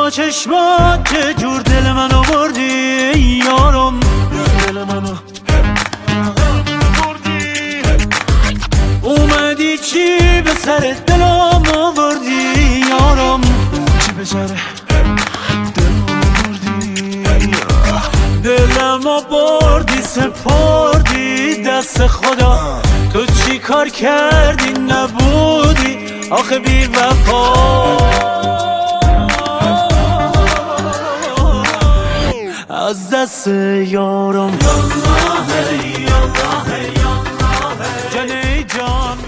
با چشمات چه جور دل منو بردی یارم، دل منو بردی. اومدی چی به سر دلم آوردی یارم، چی به سر دلم آوردی. دلمو بردی سپردی دست خدا، تو چی کار کردی نبودی آخه بی وفا. از دست یارم یالله یالله یالله جان